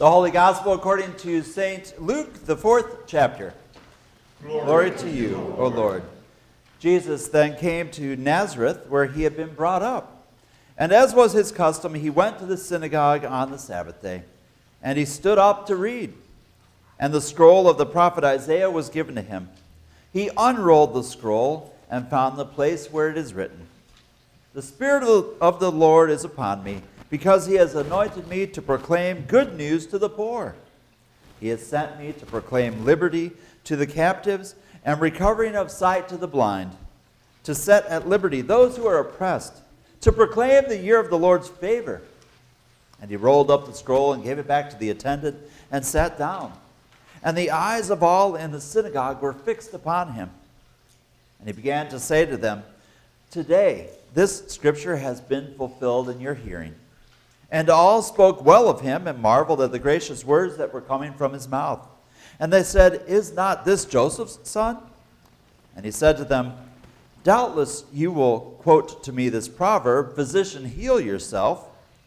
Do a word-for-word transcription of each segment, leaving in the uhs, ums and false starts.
The Holy Gospel according to Saint Luke, the fourth chapter. Glory, Glory to you, O Lord. Jesus then came to Nazareth, where he had been brought up. And as was his custom, he went to the synagogue on the Sabbath day. And he stood up to read. And the scroll of the prophet Isaiah was given to him. He unrolled the scroll and found the place where it is written, "The Spirit of the Lord is upon me, because he has anointed me to proclaim good news to the poor. He has sent me to proclaim liberty to the captives and recovering of sight to the blind, to set at liberty those who are oppressed, to proclaim the year of the Lord's favor." And he rolled up the scroll and gave it back to the attendant and sat down. And the eyes of all in the synagogue were fixed upon him. And he began to say to them, "Today this scripture has been fulfilled in your hearing." And all spoke well of him and marveled at the gracious words that were coming from his mouth. And they said, "Is not this Joseph's son?" And he said to them, "Doubtless you will quote to me this proverb, 'Physician, heal yourself.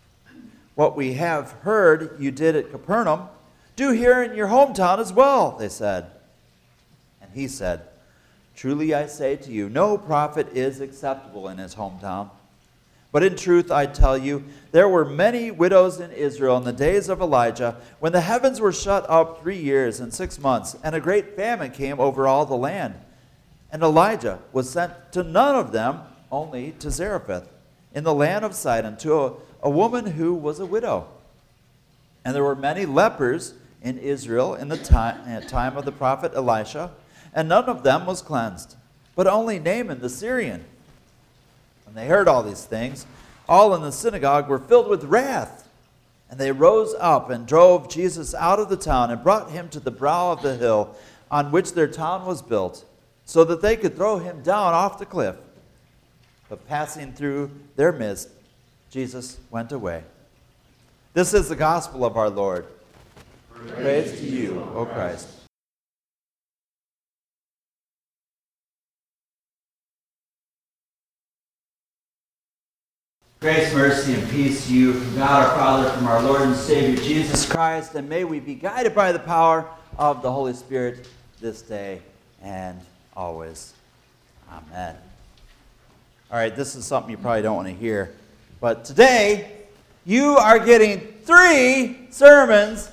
What we have heard you did at Capernaum, do here in your hometown as well," they said. And he said, "Truly I say to you, no prophet is acceptable in his hometown. But in truth I tell you, there were many widows in Israel in the days of Elijah, when the heavens were shut up three years and six months, and a great famine came over all the land. And Elijah was sent to none of them, only to Zarephath, in the land of Sidon, to a, a woman who was a widow. And there were many lepers in Israel in the time, time of the prophet Elisha, and none of them was cleansed, but only Naaman the Syrian." When they heard all these things, all in the synagogue were filled with wrath. And they rose up and drove Jesus out of the town and brought him to the brow of the hill on which their town was built, so that they could throw him down off the cliff. But passing through their midst, Jesus went away. This is the gospel of our Lord. Praise, Praise to you, O Christ. Grace, mercy, and peace to you from God our Father, from our Lord and Savior Jesus Christ, and may we be guided by the power of the Holy Spirit this day and always. Amen. All right, this is something you probably don't want to hear, but today you are getting three sermons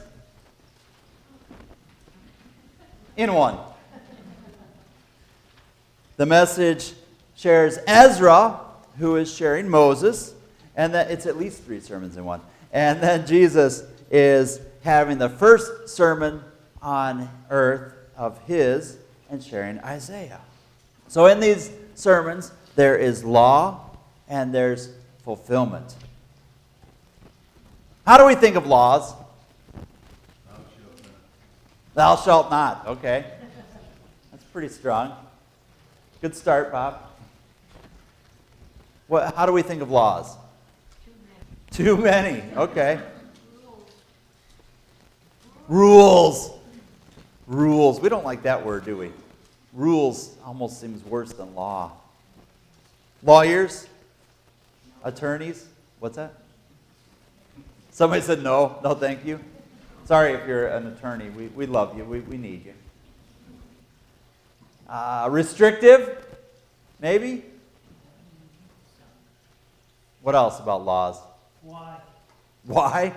in one. The message shares Ezra, who is sharing Moses, and that it's at least three sermons in one. And then Jesus is having the first sermon on earth of his and sharing Isaiah. So in these sermons, there is law and there's fulfillment. How do we think of laws? Thou shalt not. Okay. That's pretty strong. Good start, Bob. What, how do we think of laws? Too many. Too many. Okay. Rules. Rules. We don't like that word, do we? Rules almost seems worse than law. Lawyers? Attorneys? What's that? Somebody said no. No, thank you. Sorry if you're an attorney. We, we love you. We, we need you. Uh, restrictive? Maybe? What else about laws? Why? Why?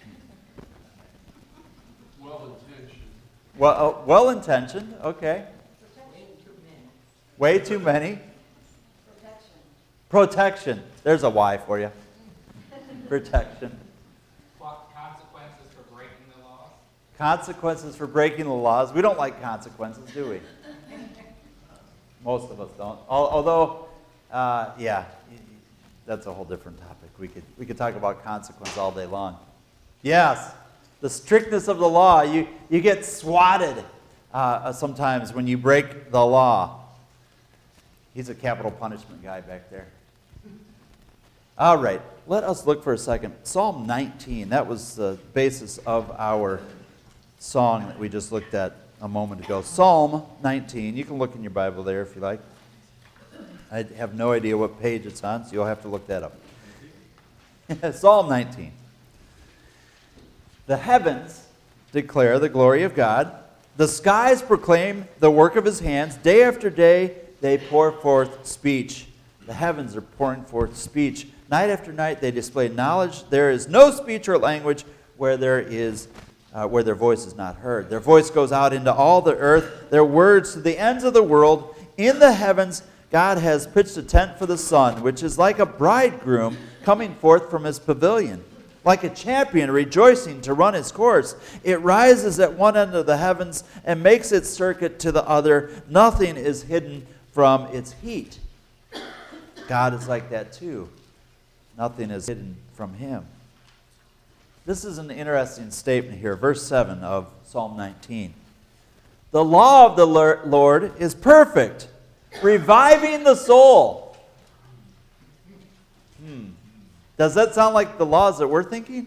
Well-intentioned. Well, uh, well-intentioned, okay. Way too many. Way too many. Protection. Protection. There's a why for you. Protection. Consequences for breaking the laws. Consequences for breaking the laws. We don't like consequences, do we? Most of us don't. Al- Although, uh, yeah, that's a whole different topic. We could we could talk about consequence all day long. Yes, the strictness of the law. You you get swatted uh, sometimes when you break the law. He's a capital punishment guy back there. All right, let us look for a second. Psalm nineteen. That was the basis of our song that we just looked at a moment ago. Psalm nineteen. You can look in your Bible there if you like. I have no idea what page it's on, so you'll have to look that up. Psalm nineteen. The heavens declare the glory of God. The skies proclaim the work of his hands. Day after day, they pour forth speech. The heavens are pouring forth speech. Night after night, they display knowledge. There is no speech or language where there is, uh, where their voice is not heard. Their voice goes out into all the earth. Their words to the ends of the world. In the heavens, God has pitched a tent for the sun, which is like a bridegroom coming forth from his pavilion. Like a champion rejoicing to run his course. It rises at one end of the heavens and makes its circuit to the other. Nothing is hidden from its heat. God is like that too. Nothing is hidden from him. This is an interesting statement here, verse seven of Psalm nineteen. The law of the Lord is perfect, reviving the soul. Hmm. Does that sound like the laws that we're thinking?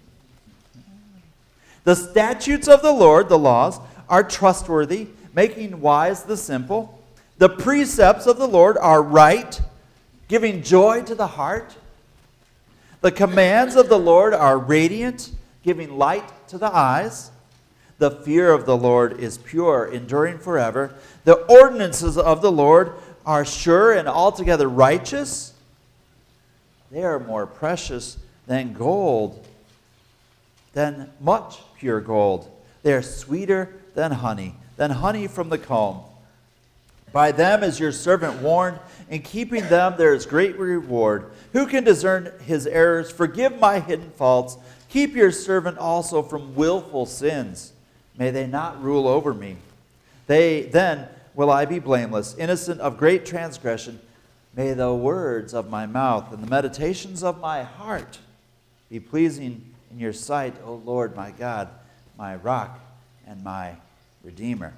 The statutes of the Lord, the laws, are trustworthy, making wise the simple. The precepts of the Lord are right, giving joy to the heart. The commands of the Lord are radiant, giving light to the eyes. The fear of the Lord is pure, enduring forever. The ordinances of the Lord are sure and altogether righteous. They are more precious than gold, than much pure gold. They are sweeter than honey, than honey from the comb. By them is your servant warned. In keeping them there is great reward. Who can discern his errors? Forgive my hidden faults. Keep your servant also from willful sins. May they not rule over me. They then will I be blameless, innocent of great transgression. May the words of my mouth and the meditations of my heart be pleasing in your sight, O Lord my God, my rock and my redeemer.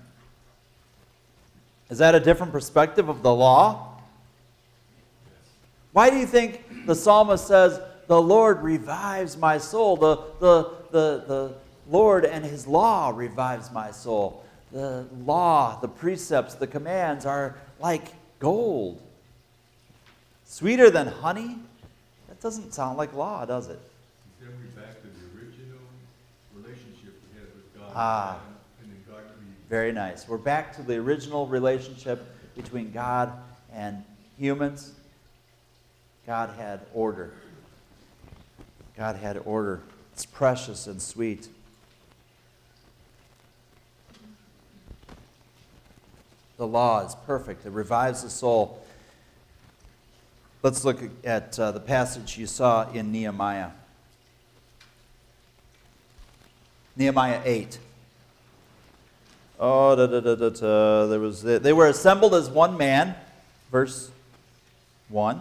Is that a different perspective of the law? Why do you think the psalmist says, the Lord revives my soul? The, the, the, the Lord and his law revives my soul. The law, the precepts, the commands are like gold. Sweeter than honey? That doesn't sound like law, does it? Then we're back to the original relationship we had with God. Ah. And then God can be. Very nice. We're back to the original relationship between God and humans. God had order. God had order. It's precious and sweet. The law is perfect. It revives the soul. Let's look at uh, the passage you saw in Nehemiah. Nehemiah eight. Oh, da, da, da, da, da. There was, they were assembled as one man, verse one.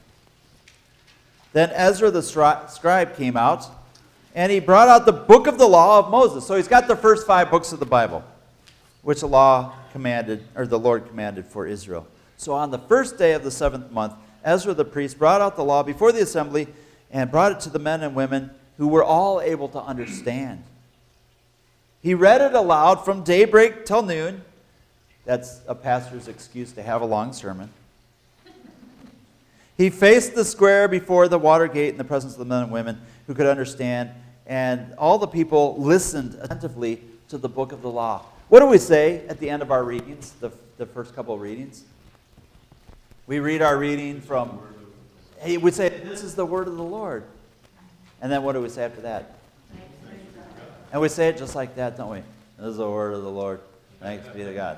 Then Ezra the scribe came out, and he brought out the book of the law of Moses. So he's got the first five books of the Bible, which the law commanded, or the Lord commanded for Israel. So on the first day of the seventh month, Ezra the priest brought out the law before the assembly and brought it to the men and women who were all able to understand. He read it aloud from daybreak till noon. That's a pastor's excuse to have a long sermon. He faced the square before the water gate in the presence of the men and women who could understand, and all the people listened attentively to the book of the law. What do we say at the end of our readings, the, the first couple of readings? We read our reading from, hey, we say, this is the word of the Lord. And then what do we say after that? And we say it just like that, don't we? This is the word of the Lord. Thanks be to God.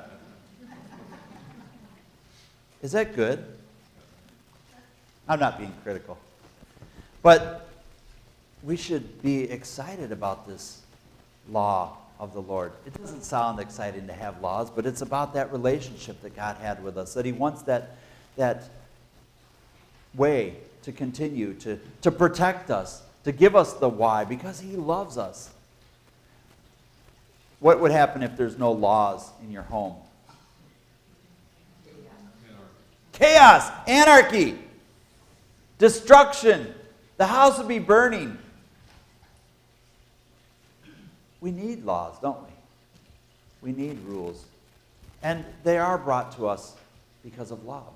Is that good? I'm not being critical. But we should be excited about this law of the Lord. It doesn't sound exciting to have laws, but it's about that relationship that God had with us, that he wants that, that way to continue, to, to protect us, to give us the why, because he loves us. What would happen if there's no laws in your home? Chaos, anarchy, destruction. The house would be burning. We need laws, don't we? We need rules. And they are brought to us because of love.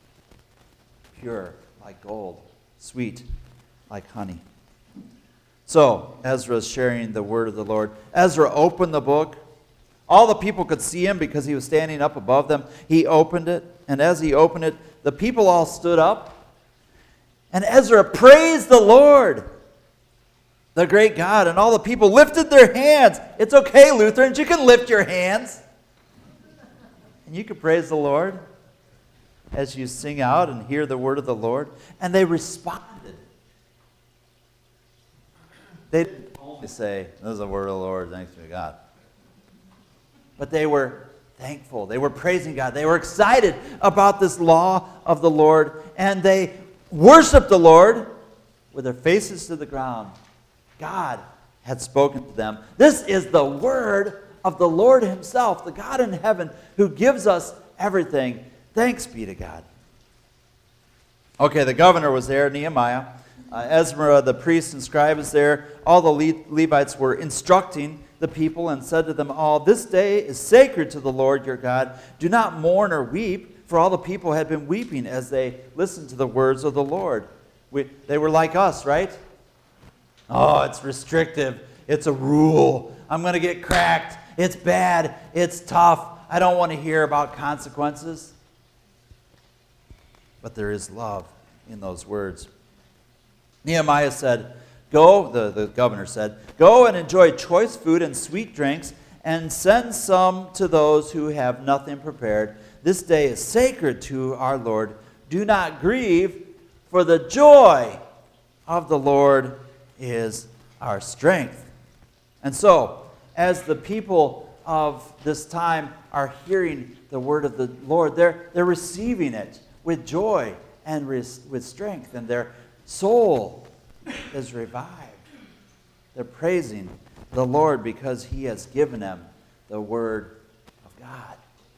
Pure like gold, sweet like honey. So, Ezra is sharing the word of the Lord. Ezra opened the book. All the people could see him because he was standing up above them. He opened it, and as he opened it, the people all stood up. And Ezra praised the Lord, the great God, and all the people lifted their hands. It's okay, Lutherans, you can lift your hands. And you can praise the Lord as you sing out and hear the word of the Lord. And they responded. They didn't only say, this is the word of the Lord, thanks be to God. But they were thankful. They were praising God. They were excited about this law of the Lord. And they worshiped the Lord with their faces to the ground. God had spoken to them. This is the word of the Lord himself, the God in heaven who gives us everything. Thanks be to God. Okay, the governor was there, Nehemiah. Uh, Ezra, the priest and scribe, was there. All the Le- Levites were instructing the people and said to them all, this day is sacred to the Lord your God. Do not mourn or weep, for all the people had been weeping as they listened to the words of the Lord. We, they were like us, right? Oh, it's restrictive. It's a rule. I'm going to get cracked. It's bad. It's tough. I don't want to hear about consequences. But there is love in those words. Nehemiah said, Go, the, the governor said, go and enjoy choice food and sweet drinks, and send some to those who have nothing prepared. This day is sacred to our Lord. Do not grieve, for the joy of the Lord is our strength. And so, as the people of this time are hearing the word of the Lord, they're, they're receiving it with joy and res- with strength, and their soul is revived. They're praising the Lord because he has given them the word of God.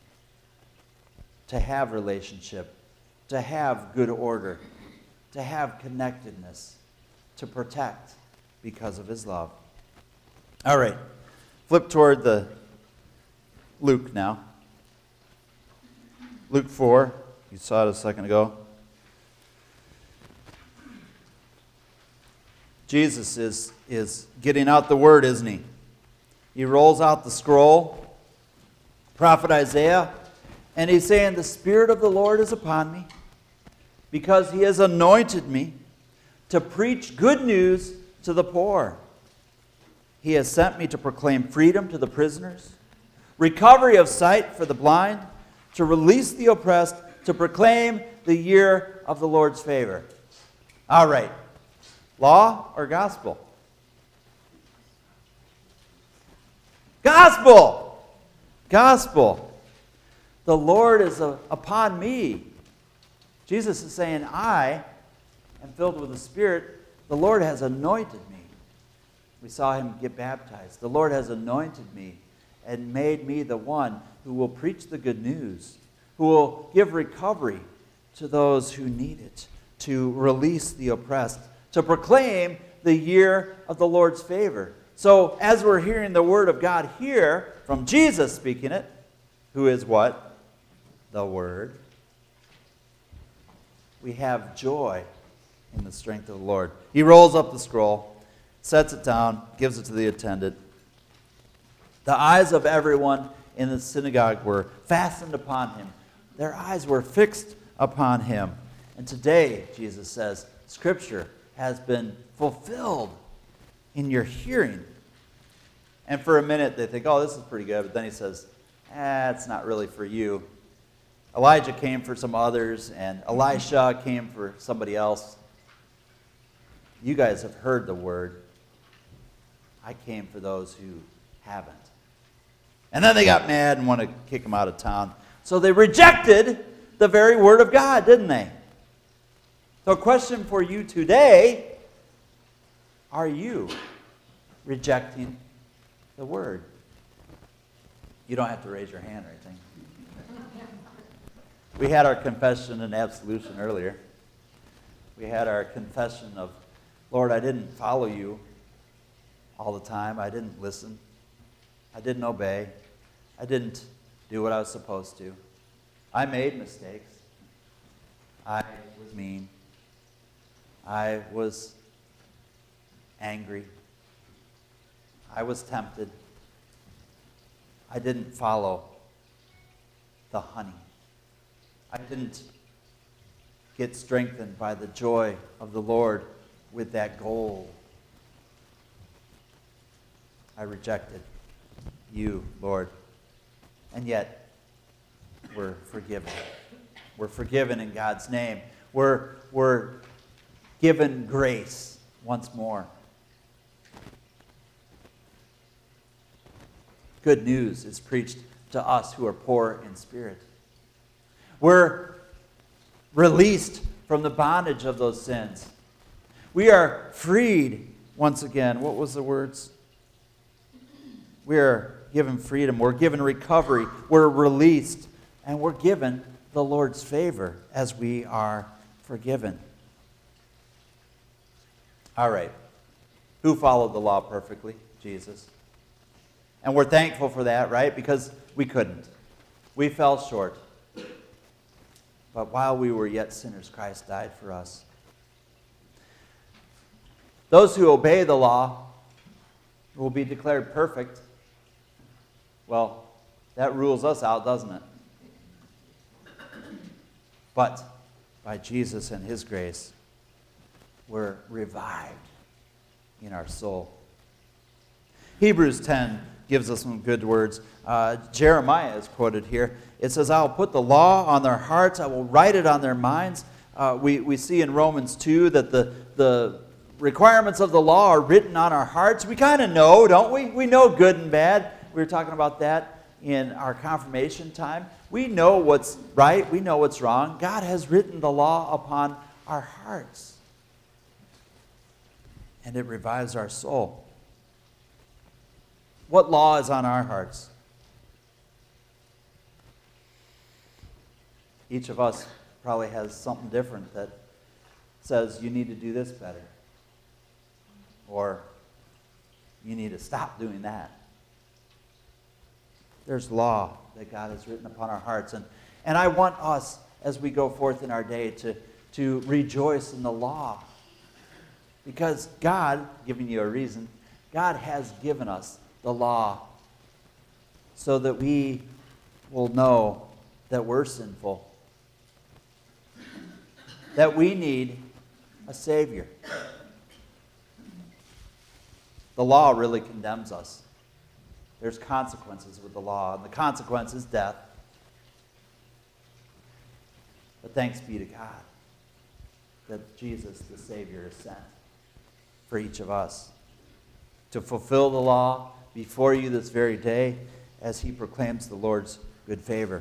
To have relationship, to have good order, to have connectedness, to protect because of his love. All right, flip toward the Luke now. Luke four, you saw it a second ago. Jesus is, is getting out the word, isn't he? He rolls out the scroll, prophet Isaiah, and he's saying, the Spirit of the Lord is upon me, because he has anointed me to preach good news to the poor. He has sent me to proclaim freedom to the prisoners, recovery of sight for the blind, to release the oppressed, to proclaim the year of the Lord's favor. All right. Law or gospel? Gospel! Gospel. The Lord is uh, upon me. Jesus is saying, I am filled with the Spirit. The Lord has anointed me. We saw him get baptized. The Lord has anointed me and made me the one who will preach the good news, who will give recovery to those who need it, to release the oppressed, to proclaim the year of the Lord's favor. So as we're hearing the word of God here, from Jesus speaking it, who is what? The Word. We have joy in the strength of the Lord. He rolls up the scroll, sets it down, gives it to the attendant. The eyes of everyone in the synagogue were fastened upon him. Their eyes were fixed upon him. And today, Jesus says, Scripture has been fulfilled in your hearing. And for a minute, they think, oh, this is pretty good. But then he says, eh, it's not really for you. Elijah came for some others, and Elisha came for somebody else. You guys have heard the word. I came for those who haven't. And then they got mad and wanted to kick him out of town. So they rejected the very word of God, didn't they? So a question for you today, are you rejecting the word? You don't have to raise your hand or anything. We had our confession and absolution earlier. We had our confession of, Lord, I didn't follow you all the time. I didn't listen. I didn't obey. I didn't do what I was supposed to. I made mistakes. I was mean. I was angry. I was tempted. I didn't follow the honey. I didn't get strengthened by the joy of the Lord with that gold. I rejected you, Lord. And yet, we're forgiven. We're forgiven in God's name. We're, we're given grace once more. Good news is preached to us who are poor in spirit. We're released from the bondage of those sins. We are freed once again. What was the words? We are given freedom. We're given recovery. We're released. And we're given the Lord's favor as we are forgiven. All right. Who followed the law perfectly? Jesus. And we're thankful for that, right? Because we couldn't. We fell short. But while we were yet sinners, Christ died for us. Those who obey the law will be declared perfect. Well, that rules us out, doesn't it? But by Jesus and His grace, we're revived in our soul. Hebrews ten gives us some good words. Uh, Jeremiah is quoted here. It says, I will put the law on their hearts. I will write it on their minds. Uh, we, we see in Romans two that the, the requirements of the law are written on our hearts. We kind of know, don't we? We know good and bad. We were talking about that in our confirmation time. We know what's right. We know what's wrong. God has written the law upon our hearts. And it revives our soul. What law is on our hearts? Each of us probably has something different that says you need to do this better. Or you need to stop doing that. There's law that God has written upon our hearts. And, and I want us, as we go forth in our day, to, to rejoice in the law. Because God, giving you a reason, God has given us the law so that we will know that we're sinful, that we need a Savior. The law really condemns us. There's consequences with the law, and the consequence is death. But thanks be to God that Jesus, the Savior, is sent for each of us to fulfill the law before you this very day as He proclaims the Lord's good favor.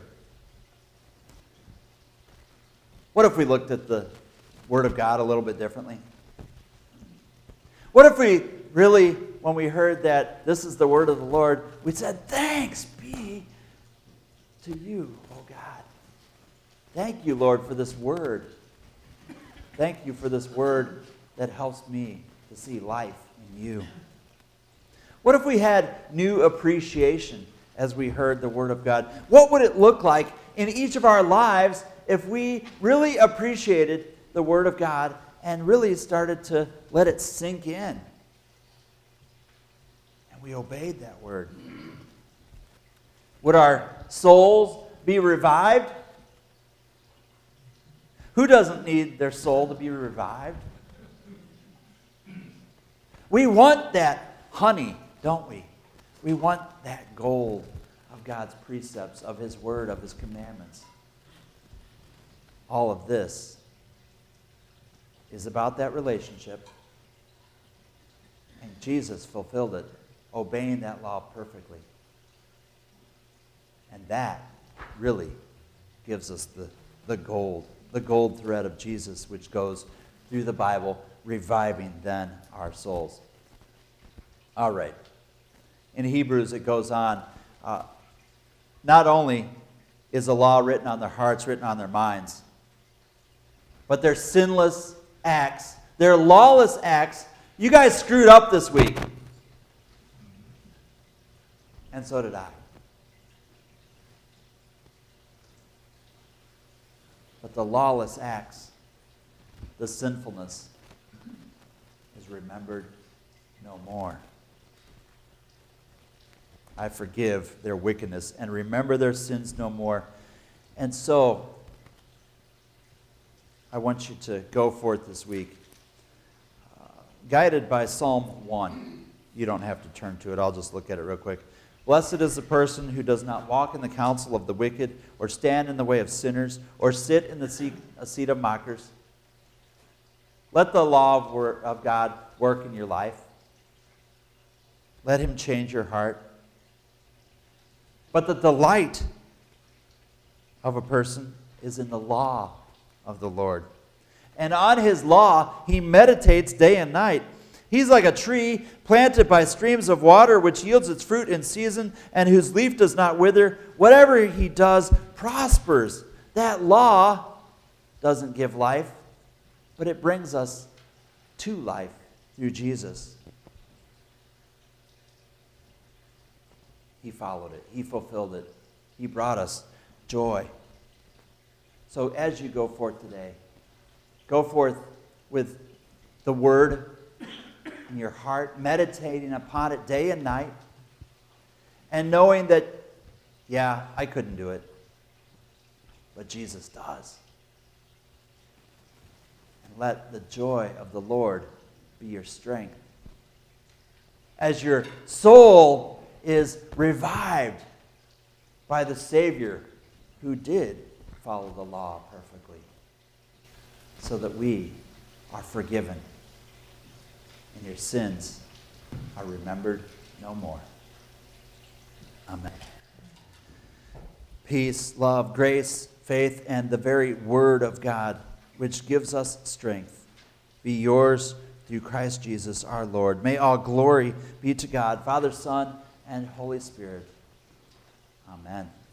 What if we looked at the Word of God a little bit differently? What if we really, when we heard that this is the Word of the Lord, we said, thanks be to you, oh God. Thank you, Lord, for this Word. Thank you for this Word that helps me to see life in you. What if we had new appreciation as we heard the Word of God? What would it look like in each of our lives if we really appreciated the Word of God and really started to let it sink in? And we obeyed that Word. Would our souls be revived? Who doesn't need their soul to be revived? We want that honey, don't we? We want that gold of God's precepts, of His Word, of His commandments. All of this is about that relationship. And Jesus fulfilled it, obeying that law perfectly. And that really gives us the, the gold, the gold thread of Jesus, which goes through the Bible, reviving then our souls. All right. In Hebrews, it goes on. Uh, not only is the law written on their hearts, written on their minds, but their sinless acts, their lawless acts. You guys screwed up this week. And so did I. But the lawless acts, the sinfulness, is remembered no more. I forgive their wickedness and remember their sins no more. And so, I want you to go forth this week, uh, guided by Psalm one. You don't have to turn to it. I'll just look at it real quick. Blessed is the person who does not walk in the counsel of the wicked, or stand in the way of sinners, or sit in the seat, a seat of mockers. Let the law of, wor- of God work in your life. Let him change your heart. But the delight of a person is in the law of the Lord. And on his law he meditates day and night. He's like a tree planted by streams of water, which yields its fruit in season, and whose leaf does not wither. Whatever he does prospers. That law doesn't give life, but it brings us to life through Jesus. He followed it. He fulfilled it. He brought us joy. So as you go forth today, go forth with the Word in your heart, meditating upon it day and night, and knowing that, yeah, I couldn't do it, but Jesus does. And let the joy of the Lord be your strength. As your soul is revived by the Savior who did follow the law perfectly, so that we are forgiven and your sins are remembered no more. Amen. Peace, love, grace, faith, and the very Word of God, which gives us strength, be yours through Christ Jesus our Lord. May all glory be to God, Father, Son, and Holy Spirit. Amen.